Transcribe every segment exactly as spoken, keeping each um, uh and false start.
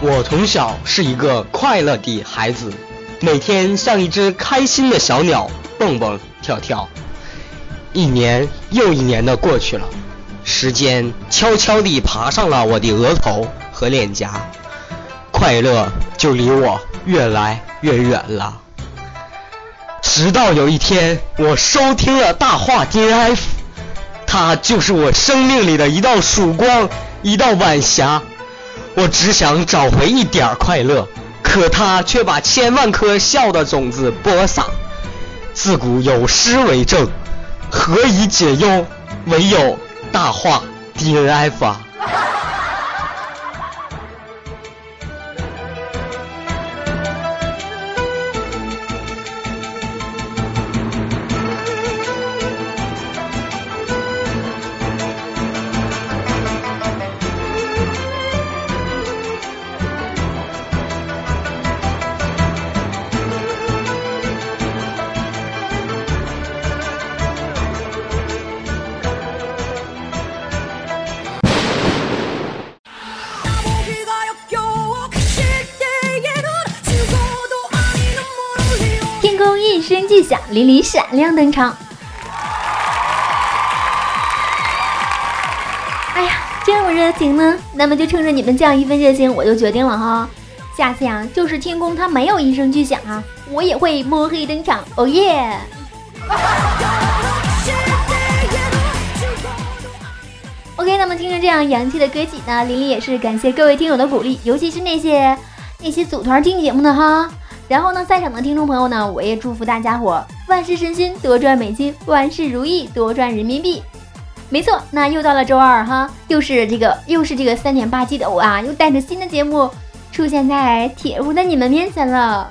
我从小是一个快乐的孩子，每天像一只开心的小鸟，蹦蹦跳跳。一年又一年的过去了，时间悄悄地爬上了我的额头和脸颊，快乐就离我越来越远了。直到有一天，我收听了大话 D N F， 它就是我生命里的一道曙光，一道晚霞。我只想找回一点快乐，可它却把千万颗笑的种子播撒。自古有诗为证，何以解忧，唯有大话 D N F 啊。 一声巨响，淋漓闪亮登场。哎呀，这么热情呢，那么就趁着你们这样一份热情，我就决定了哈，下次呀，就是天空它没有一声巨响啊，我也会摸黑登场。哦耶！OK， 那么听着这样洋气的歌曲呢，琳琳也是感谢各位听友的鼓励，尤其是那些那些组团听节目的哈。然后呢，在场的听众朋友呢，我也祝福大家伙万事顺心，多赚美金，万事如意，多赚人民币。没错，那又到了周二哈，又是这个又是这个三点八 G 的我啊，又带着新的节目出现在铁屋的你们面前了。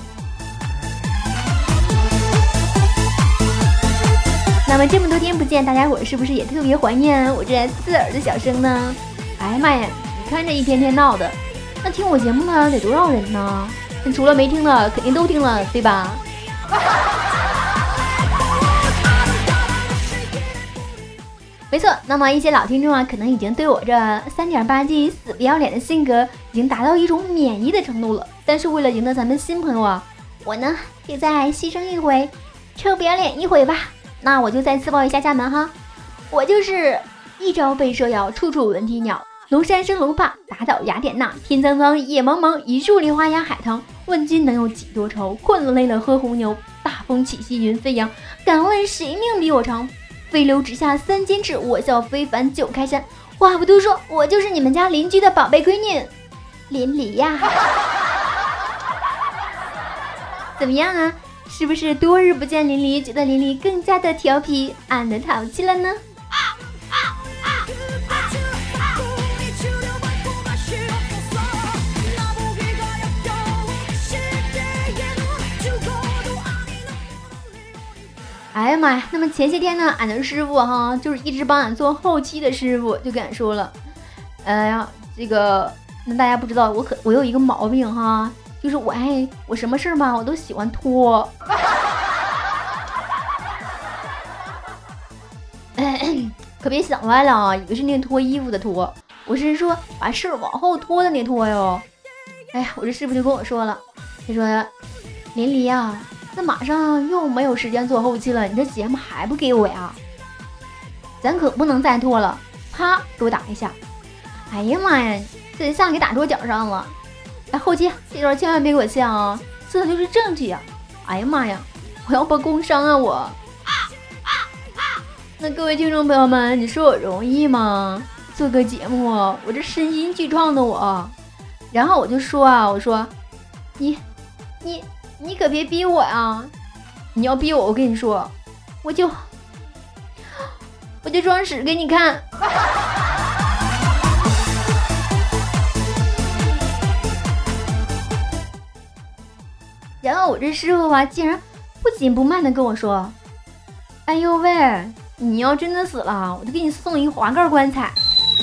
那么这么多天不见，大家伙是不是也特别怀念我这刺耳的小声呢？哎呀妈呀，你看这一天天闹的，那听我节目呢得多少人呢？除了没听的肯定都听了，对吧？没错，那么一些老听众啊，可能已经对我这 三点八 G 死不要脸的性格已经达到一种免疫的程度了，但是为了赢得咱们新朋友啊，我呢也再牺牲一回，臭不要脸一回吧。那我就再自报一下家门哈，我就是一朝被蛇咬，处处闻啼鸟，龙山生龙怕，打倒雅典娜，天苍苍，野茫茫，一树梨花压海棠。问君能有几多愁？困了累了喝红牛。大风起兮云飞扬，敢问谁命比我长？飞流直下三千尺，我笑非凡九开山。话不多说，我就是你们家邻居的宝贝闺女淋漓呀。怎么样啊？是不是多日不见淋漓，觉得淋漓更加的调皮，俺的淘气了呢？哎呀妈呀！那么前些天呢，俺的师傅哈，就是一直帮俺做后期的师傅，就跟俺说了，哎呀，这个那大家不知道，我可我有一个毛病哈，就是我爱我什么事儿吧，我都喜欢拖。可别想歪了啊，以为是那个脱衣服的脱，我是说把事儿往后拖的那拖哟。哎呀，我这师傅就跟我说了，他说淋漓啊，那马上又没有时间做后期了，你这节目还不给我呀？咱可不能再拖了，啪给我打一下。哎呀妈呀，这一下给打桌角上了。哎，后期这段千万别给我呛啊，这就是正气啊。哎呀妈呀，我要报工伤啊我。那各位听众朋友们，你说我容易吗？做个节目，我这身心俱创的我。然后我就说啊，我说你你你可别逼我呀！你要逼我，我跟你说，我就我就装屎给你看。然后我这师傅啊，竟然不紧不慢的跟我说：“哎呦喂，你要真的死了，我就给你送一滑盖棺材。”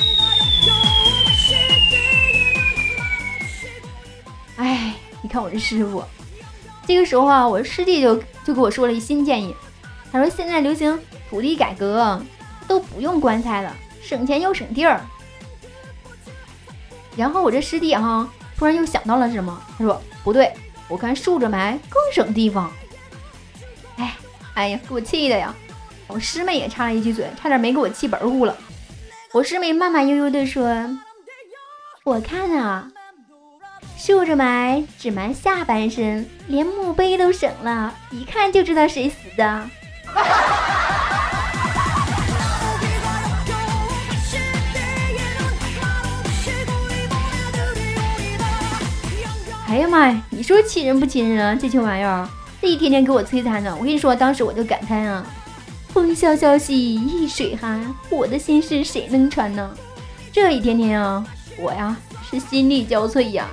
哎，你看我这师傅。这个时候啊，我师弟就就给我说了一新建议，他说现在流行土地改革，都不用棺材了，省钱又省地儿。然后我这师弟哈、啊， 突然又想到了什么，他说不对，我看竖着埋更省地方。哎哎呀，给我气的呀！我师妹也插了一句嘴，差点没给我气本乎了。我师妹慢慢悠悠地说，我看啊，竖着埋只埋下半身，连墓碑都省了，一看就知道谁死的。哎呀妈呀，你说气人不气人啊？这群玩意儿，这一天天给我摧残呢。我跟你说，当时我就感叹啊，风萧萧兮易水寒，我的心事谁能传呢？这一天天啊，我呀是心力交瘁呀。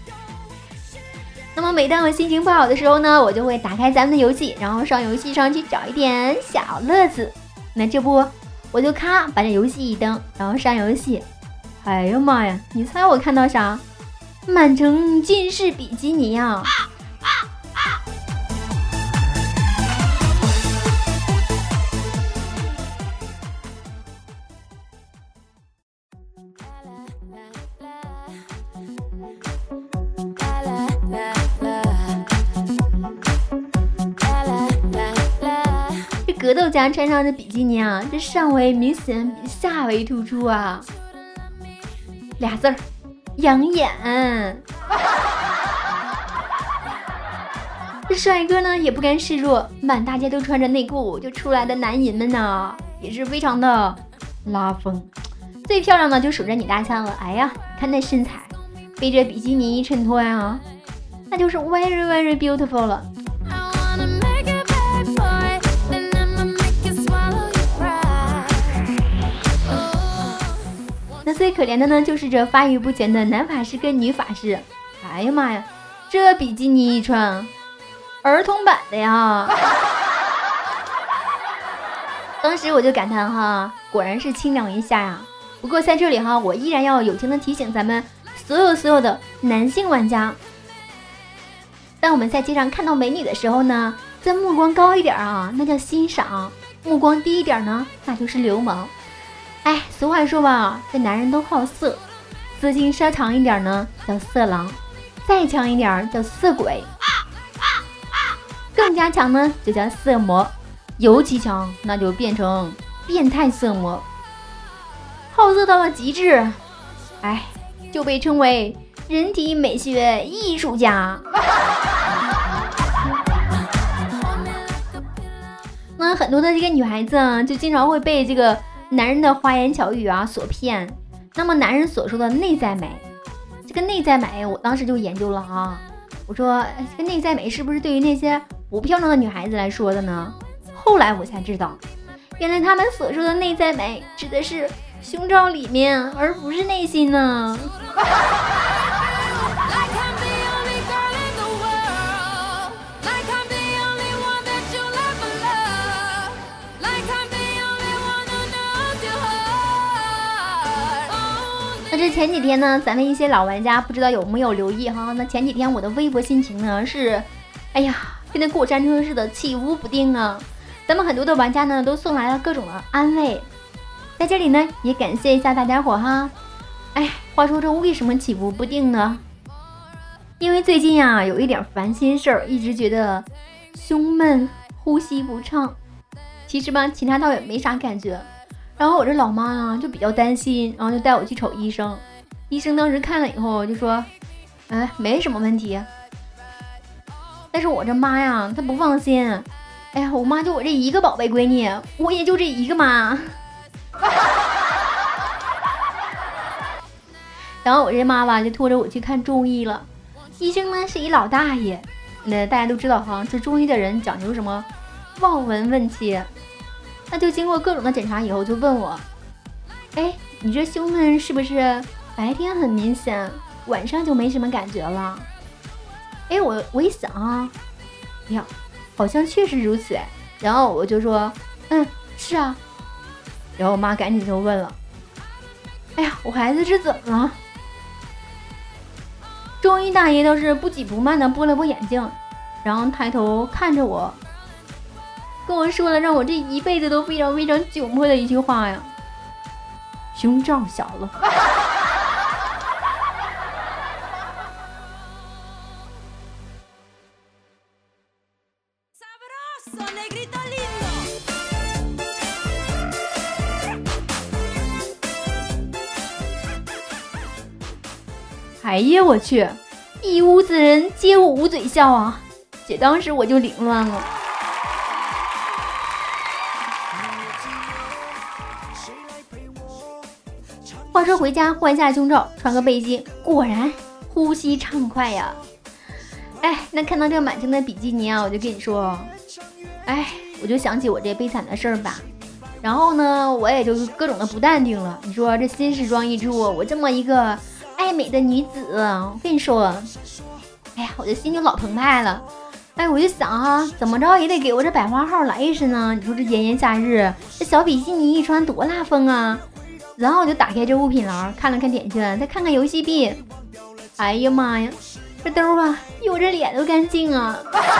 那么每当我心情不好的时候呢，我就会打开咱们的游戏，然后上游戏上去找一点小乐子。那这不，我就咔把这游戏一登，然后上游戏。哎呀妈呀，你猜我看到啥？满城尽是比基尼啊！这格斗家穿上的比基尼啊，这上围明显比下围突出啊，俩字儿。养眼。这帅哥呢也不甘示弱，满大街都穿着内裤就出来的男银们呢也是非常的拉风。最漂亮的就数着你大枪了，哎呀，看那身材，背着比基尼一衬托呀，那就是 very very beautiful 了。那最可怜的呢，就是这发育不全的男法师跟女法师。哎呀妈呀，这比基尼一穿，儿童版的呀！当时我就感叹哈，果然是清凉一下呀。不过在这里哈，我依然要友情的提醒咱们所有所有的男性玩家，当我们在街上看到美女的时候呢，咱目光高一点啊，那叫欣赏；目光低一点呢，那就是流氓。哎，俗话说吧，这男人都好色，色劲稍长一点呢叫色狼，再强一点叫色鬼，更加强呢就叫色魔，尤其强那就变成变态色魔。好色到了极致，哎，就被称为人体美学艺术家。那很多的这个女孩子啊，就经常会被这个男人的花言巧语啊所骗。那么男人所说的内在美，这个内在美我当时就研究了啊，我说这个内在美是不是对于那些不漂亮的女孩子来说的呢？后来我才知道，原来他们所说的内在美指的是胸罩里面，而不是内心呢。那这前几天呢，咱们一些老玩家不知道有没有留意哈？那前几天我的微博心情呢是，哎呀，跟那过山车似的起伏不定啊。咱们很多的玩家呢都送来了各种的安慰，在这里呢也感谢一下大家伙哈。哎，话说这为什么起伏不定呢？因为最近啊有一点烦心事儿，一直觉得胸闷、呼吸不畅。其实吧，其他倒也没啥感觉。然后我这老妈呢就比较担心，然后就带我去瞅医生。医生当时看了以后就说，哎，没什么问题。但是我这妈呀，她不放心。哎呀，我妈就我这一个宝贝闺女，我也就这一个妈。然后我这妈吧就拖着我去看中医了。医生呢是一老大爷，那大家都知道哈，这中医的人讲究什么望闻问切。那就经过各种的检查以后，就问我，哎，你这胸闷是不是白天很明显，晚上就没什么感觉了？哎，我我一想啊，哎呀，好像确实如此。然后我就说，嗯，是啊。然后我妈赶紧就问了，哎呀，我孩子这怎么了？中医大爷倒是不紧不慢的拨了拨眼睛，然后抬头看着我，跟我说了让我这一辈子都非常非常窘迫的一句话呀，胸罩小了。 哎呀我去，一屋子人皆我捂嘴笑啊，姐当时我就凌乱了。话说回家换下胸罩，穿个背心，果然呼吸畅快呀。哎，那看到这个满清的比基尼啊，我就跟你说，哎，我就想起我这悲惨的事儿吧。然后呢，我也就各种的不淡定了。你说这新时装一出，我这么一个爱美的女子，我跟你说，哎呀，我就心里老澎湃了。哎，我就想哈、啊，怎么着也得给我这百花号来一身呢。你说这炎炎夏日，这小比基尼一穿多拉风啊！然后我就打开这物品栏，看了看点券，再看看游戏币。哎呀妈呀，这兜啊，比我这脸都干净啊！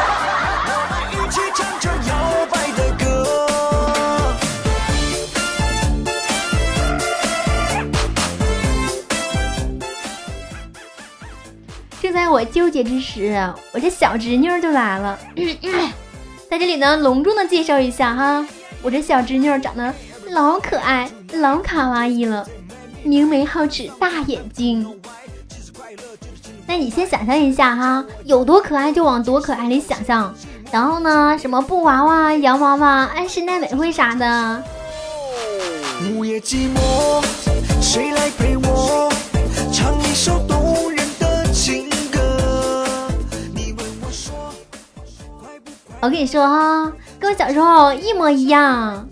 正在我纠结之时，我这小侄女就来了。在这里呢，隆重的介绍一下哈，我这小侄女长得老可爱老卡哇伊了，明眉皓齿大眼睛。那你先想象一下哈，有多可爱就往多可爱里想象。然后呢，什么布娃娃、洋娃娃、安室奈美惠啥的。午夜寂寞，谁来陪我唱一首动人的情歌？你问我说，我跟你说哈，跟我小时候一模一样。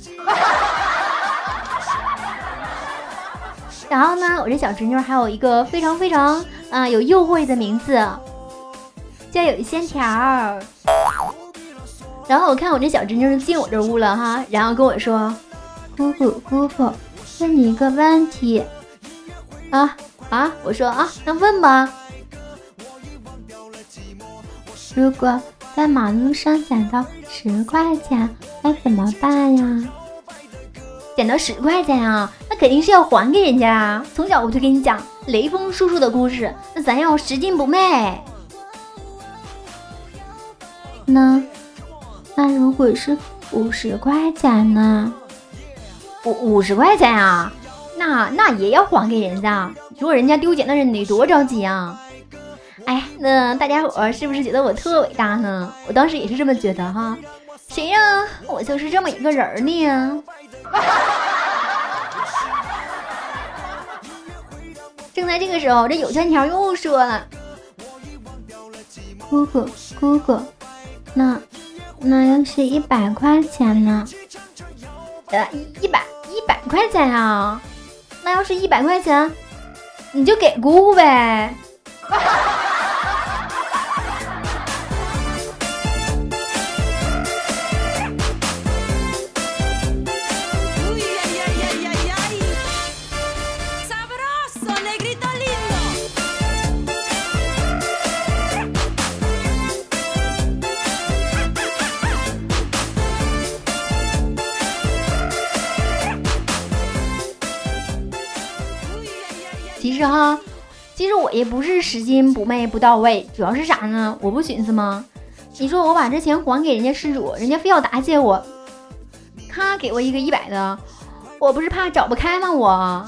然后呢，我这小侄女还有一个非常非常啊、呃、有诱惑的名字，叫有线条。然后我看我这小侄女进我这屋了哈，然后跟我说：“姑姑姑姑，问你一个问题。”啊啊！我说啊，那问吧。如果在马路上捡到十块钱，该怎么办呀？捡到十块钱啊，那肯定是要还给人家啊！从小我就跟你讲雷锋叔叔的故事，那咱要拾金不昧。那那如果是五十块钱呢？五五十块钱啊，那那也要还给人家。你说人家丢捡的人得多着急啊！哎，那大家伙是不是觉得我特伟大呢？我当时也是这么觉得哈。谁让我就是这么一个人呢？正在这个时候，这有线条又说了：“姑姑姑姑，那那要是一百块钱呢？呃，一百一百块钱啊？那要是一百块钱，你就给姑姑呗。”其实哈，其实我也不是拾金不昧不到位，主要是啥呢？我不寻思吗？你说我把这钱还给人家失主，人家非要答谢我，他给我一个一百的，我不是怕找不开吗？我。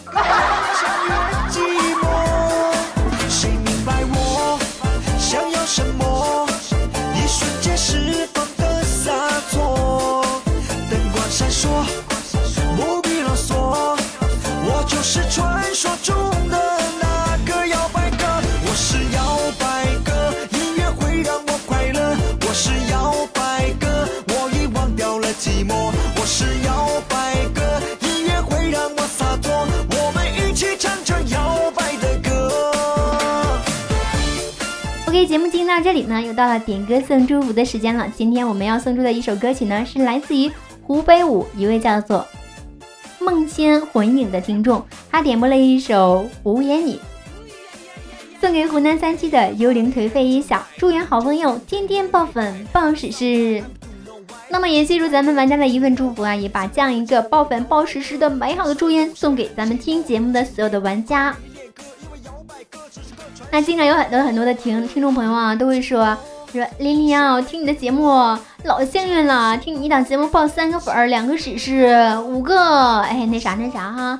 谁明白我想要什么？一瞬间释放的洒脱，灯光闪烁，不必啰嗦，我就是传说中的那个摇摆哥。我是摇摆哥，音乐会让我快乐。我是摇摆哥，我已忘掉了寂寞。我是摇摆哥，音乐会让我洒脱。我们一起唱着摇摆的歌。OK， 节目进行到这里呢，又到了点歌送祝福的时间了。今天我们要送出的一首歌曲呢，是来自于湖北武一位叫做梦仙魂影的听众，他点播了一首无言你，送给湖南三区的幽灵颓废一小，祝愿好朋友天天爆粉爆史诗。那么也记住咱们玩家的一份祝福啊，也把这样一个爆粉爆史诗的美好的祝愿送给咱们听节目的所有的玩家。那经常有很多很多的听听众朋友啊，都会说说琳琳啊，我听你的节目老幸运了，听你一档节目报三个粉儿，两个史诗，五个哎那啥那啥哈。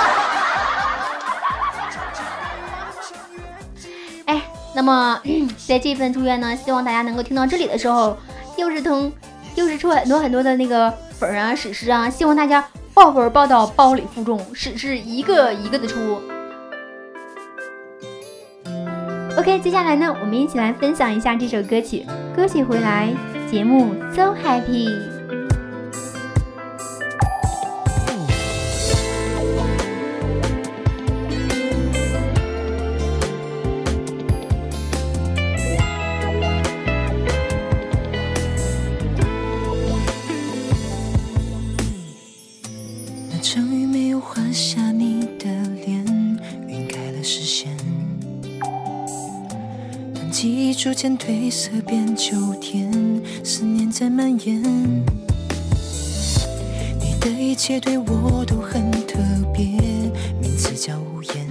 哎，那么、嗯、在这份祝愿呢，希望大家能够听到这里的时候，又是通又是出很多很多的那个粉啊史诗啊，希望大家报粉报到包里负重，史诗一个一个的出。OK， 接下来呢，我们一起来分享一下这首歌曲。歌曲回来，节目 So Happy。 那场雨没有画下你的脸，晕开了视线。记忆逐渐褪色变秋天，思念在蔓延。你的一切对我都很特别，名字叫无言。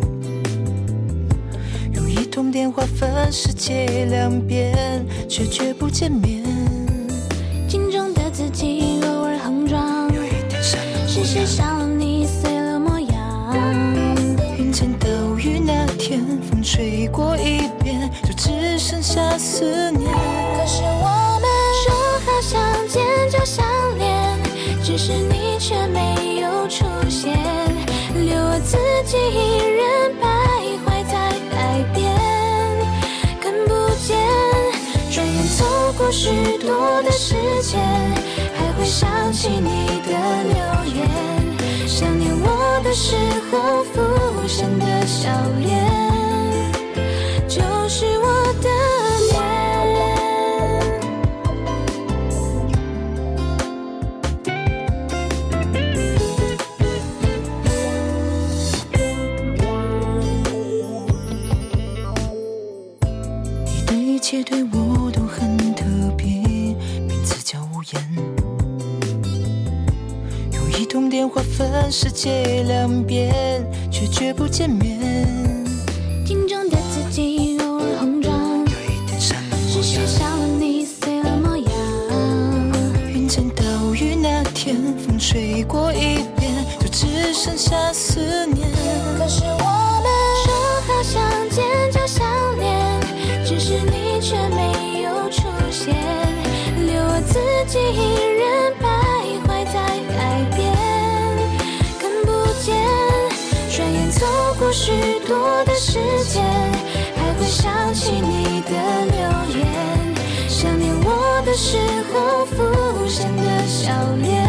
用一通电话分世界两边，却绝不见面。镜中的自己偶尔横撞，是谁伤了你碎了模样。云间岛屿那天，风吹过一遍，就只剩下思念。可是我们说好相见就相恋，只是你却没有出现，留我自己一人徘徊在海边，看不见。转眼走过许多的时间，还会想起你的留言，想念我的时候浮现的笑脸，就是我的脸。你的一切对我都很特别，名字叫无言。用一通电话分世界两边，却绝不见面。镜中的自己偶尔横撞，有一点伤了模样，是谁伤了你碎了模样。云间岛屿那天，风吹过一遍，就只剩下思念。可是我们说好相见就相恋，只是你却没有出现，留我自己一人徘徊在海边，看不见。转眼走过许多的时间，还会想起你的留言，想念我的时候浮现的笑脸，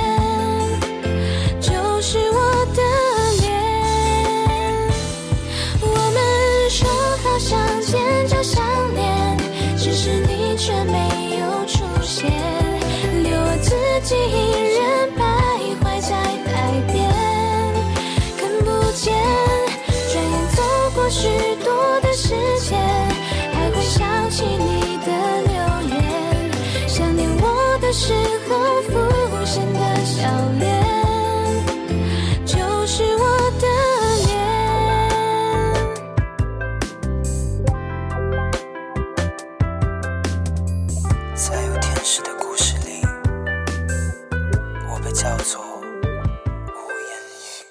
就是我的脸。我们说好相见就相恋，只是你却没有出现，留我自己一人徘徊在海边，看不见。转眼走过许多的时间，还会想起你的留言，想念我的时候浮现的笑脸，就是我的脸。在有天使的故事里，我被叫做无言女。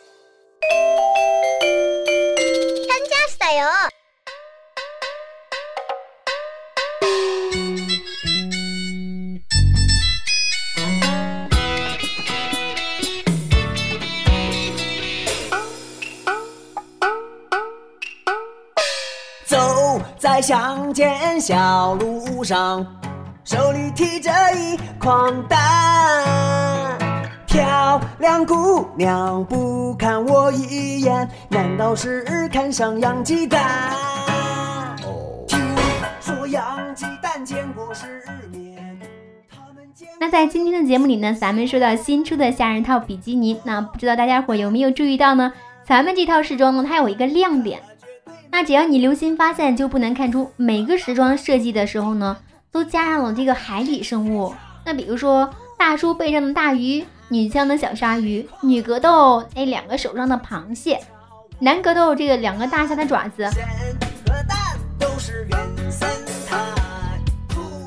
走在乡间小路上，手里提着一筐蛋，漂亮姑娘不看我一眼，难道是看上洋鸡蛋？听说洋鸡蛋见过世面。 那在今天的节目里呢，咱们说到新出的夏日套比基尼，那不知道大家伙有没有注意到呢？咱们这套时装呢，它有一个亮点，那只要你留心发现，就不难看出每个时装设计的时候呢，都加上了这个海底生物。那比如说大叔背上的大鱼，女枪的小鲨鱼，女格斗哎两个手上的螃蟹，男格斗这个两个大虾的爪子。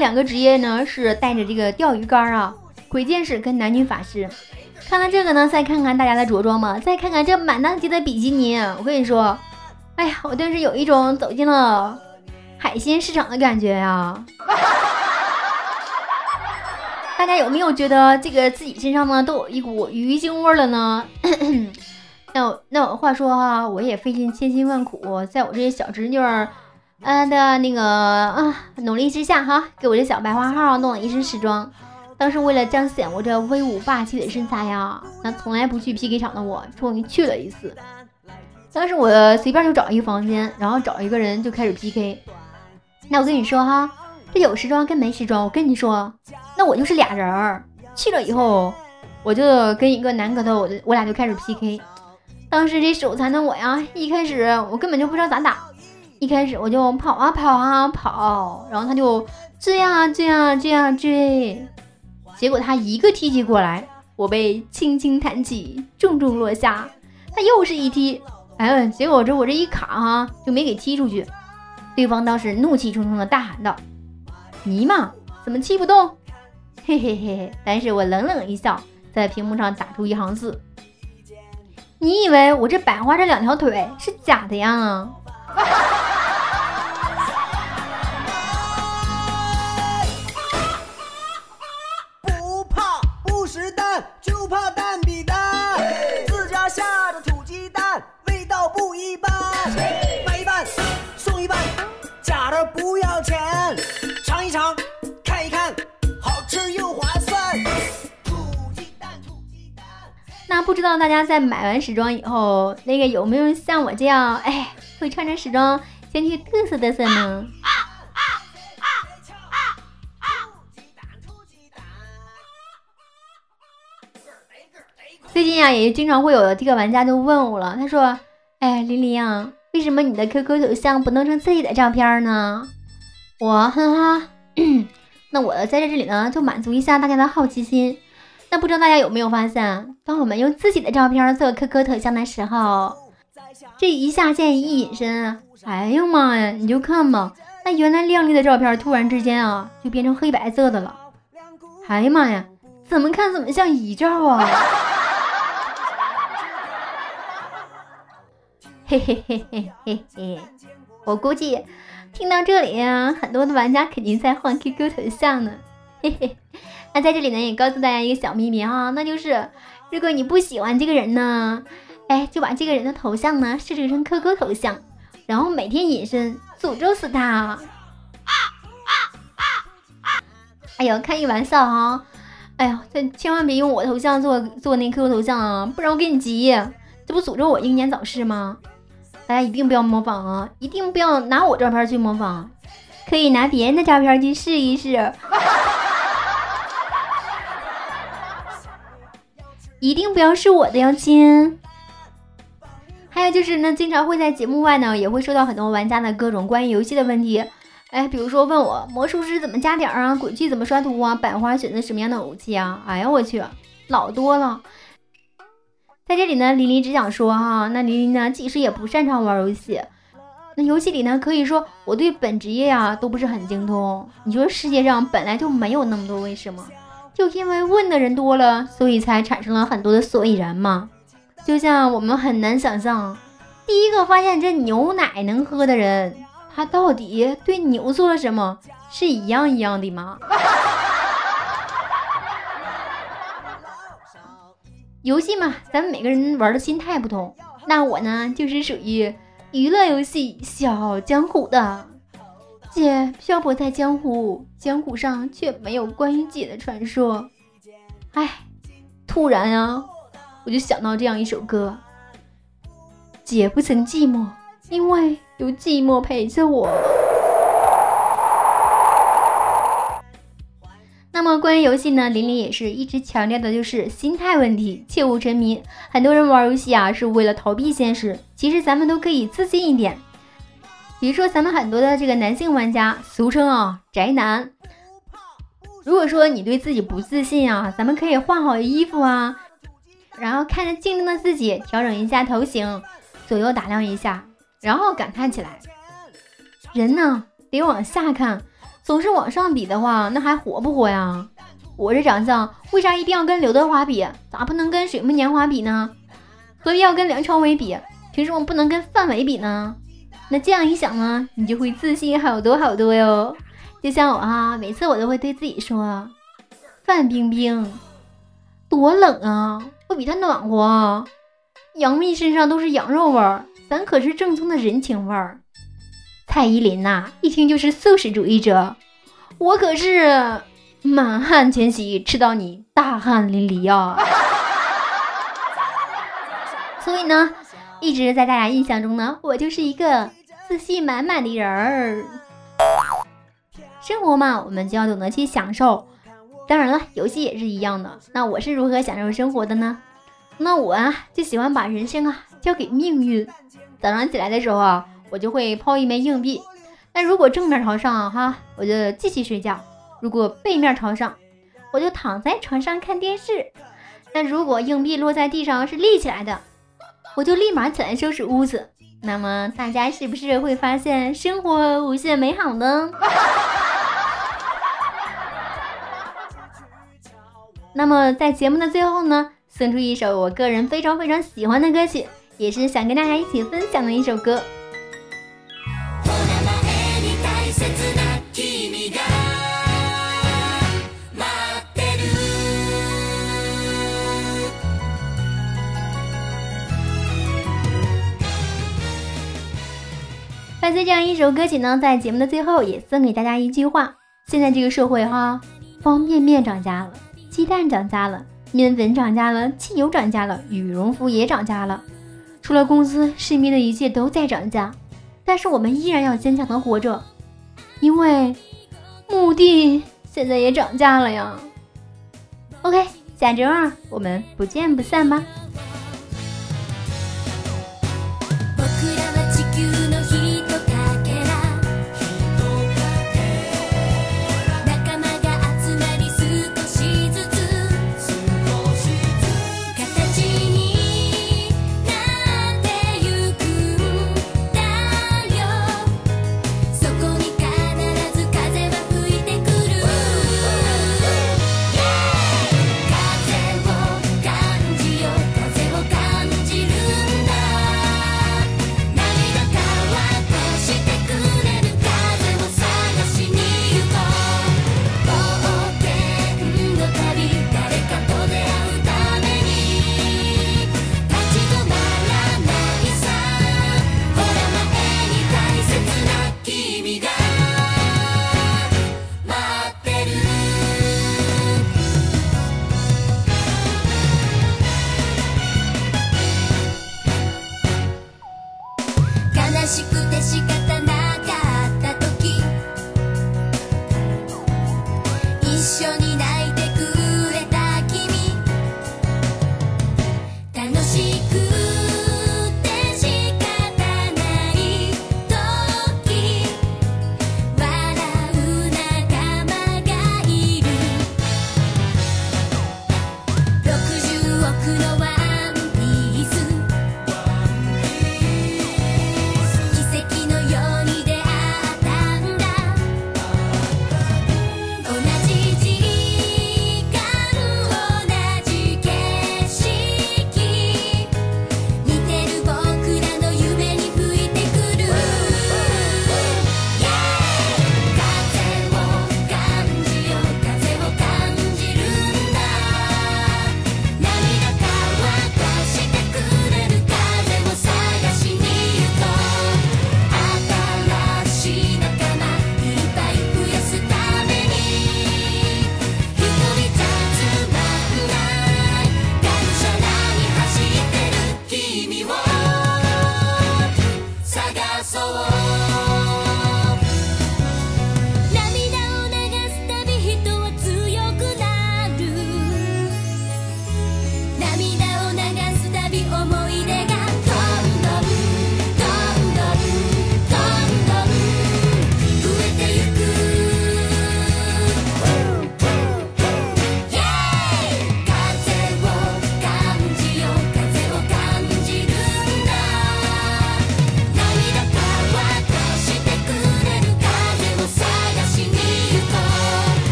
两个职业呢是带着这个钓鱼竿啊、鬼剑士跟男女法师。看了这个呢，再看看大家的着装嘛，再看看这满大街的比基尼，我跟你说，哎呀，我顿时有一种走进了海鲜市场的感觉呀。大家有没有觉得这个自己身上呢都有一股鱼腥味了呢？那我那我话说哈，我也费尽千辛万苦，在我这些小侄女儿呃的那个啊努力之下哈，给我这小白花号弄了一身时装。当时为了彰显我这威武霸气的身材呀，那从来不去 P K 场的我终于去了一次。当时我随便就找一个房间，然后找一个人就开始 P K。那我跟你说哈，这有时装跟没时装，我跟你说，那我就是俩人儿。去了以后，我就跟一个男哥的，我我俩就开始 P K。当时这手残的我呀，一开始我根本就不知道咋打，一开始我就跑啊跑啊跑，然后他就这样啊这样啊这样追，结果他一个踢击过来，我被轻轻弹起，重重落下，他又是一踢，哎，结果这我这一卡哈就没给踢出去。对方当时怒气冲冲的大喊道：“尼玛，怎么踢不动？”嘿嘿嘿嘿，但是我冷冷一笑，在屏幕上打出一行字：“你以为我这百花这两条腿是假的呀？” 不怕不是蛋，就怕蛋比蛋。自家下的土鸡蛋，味道不一般。买一半送一半，假的不要钱。尝一尝，看一看，好吃又划算。土鸡蛋，土鸡蛋。 那不知道大家在买完时装以后，那个有没有像我这样，哎，会穿着时装先去嘚瑟嘚瑟呢？最近啊，也经常会有这个玩家就问我了，他说：“哎，琳琳啊，为什么你的 Q Q 头像不弄成自己的照片呢？”我哼哈，那我在这里呢，就满足一下大家的好奇心。那不知道大家有没有发现，当我们用自己的照片做 Q Q 头像的时候，这一下线一隐身，哎呦妈呀，你就看吧，那原来亮丽的照片突然之间啊，就变成黑白色的了。哎呀妈呀，怎么看怎么像遗照啊！嘿嘿嘿嘿嘿嘿，我估计听到这里啊，很多的玩家肯定在换 Q Q 头像呢。嘿嘿，那在这里呢，也告诉大家一个小秘密哈，那就是如果你不喜欢这个人呢，哎，就把这个人的头像呢设置成 Q Q 头像，然后每天隐身诅咒死他。哎呦，开一玩笑哈，哎呦，这千万别用我头像做做那 Q Q 头像啊，不然我给你急，这不诅咒我英年早逝吗？大家一定不要模仿啊，一定不要拿我照片去模仿，可以拿别人的照片去试一试。一定不要是我的呀亲。还有就是呢，经常会在节目外呢，也会收到很多玩家的各种关于游戏的问题。哎，比如说问我魔术师怎么加点啊，鬼泣怎么刷图啊，百花选择什么样的武器啊？哎呀我去，老多了。在这里呢，琳琳只想说哈，那琳琳呢，其实也不擅长玩游戏。那游戏里呢，可以说我对本职业呀都不是很精通。你说世界上本来就没有那么多为什么，就因为问的人多了，所以才产生了很多的所以然嘛。就像我们很难想象，第一个发现这牛奶能喝的人，他到底对牛做了什么，是一样一样的吗？游戏嘛，咱们每个人玩的心态不同。那我呢，就是属于娱乐游戏小江湖的姐，漂泊在江湖，江湖上却没有关于姐的传说。哎，突然啊，我就想到这样一首歌：姐不曾寂寞，因为有寂寞陪着我。那么关于游戏呢，琳琳也是一直强调的就是心态问题，切勿沉迷。很多人玩游戏啊是为了逃避现实，其实咱们都可以自信一点。比如说咱们很多的这个男性玩家，俗称啊宅男。如果说你对自己不自信啊，咱们可以换好衣服啊，然后看着镜中的自己，调整一下头型，左右打量一下，然后感叹起来：人呢得往下看， 总是往上比的话，那还活不活呀？我这长相为啥一定要跟刘德华比？咋不能跟水木年华比呢？何必要跟梁朝伟比？凭什么不能跟范伟比呢？那这样一想呢，你就会自信好多好多哟。就像我哈、啊，每次我都会对自己说，范冰冰多冷啊，我比她暖和啊。杨幂身上都是羊肉味儿，咱可是正宗的人情味儿。蔡依林呐、啊，一听就是素食主义者，我可是满汉全席吃到你大汗淋漓呀、啊。所以呢，一直在大家印象中呢，我就是一个自信满满的人儿。生活嘛，我们就要懂得去享受。当然了，游戏也是一样的。那我是如何享受生活的呢？那我啊，就喜欢把人生啊交给命运。早上起来的时候啊，我就会抛一枚硬币。那如果正面朝上、啊、哈，我就继续睡觉；如果背面朝上，我就躺在床上看电视。那如果硬币落在地上是立起来的，我就立马起来收拾屋子。那么大家是不是会发现生活无限美好呢？那么在节目的最后呢，送出一首我个人非常非常喜欢的歌曲，也是想跟大家一起分享的一首歌。伴随这样一首歌曲呢，在节目的最后也送给大家一句话：现在这个社会哈，方便面涨价了，鸡蛋涨价了，面粉涨价了，汽油涨价了，羽绒服也涨价了。除了工资，身边的一切都在涨价，但是我们依然要坚强的活着，因为墓地现在也涨价了呀。OK， 下周二我们不见不散吧。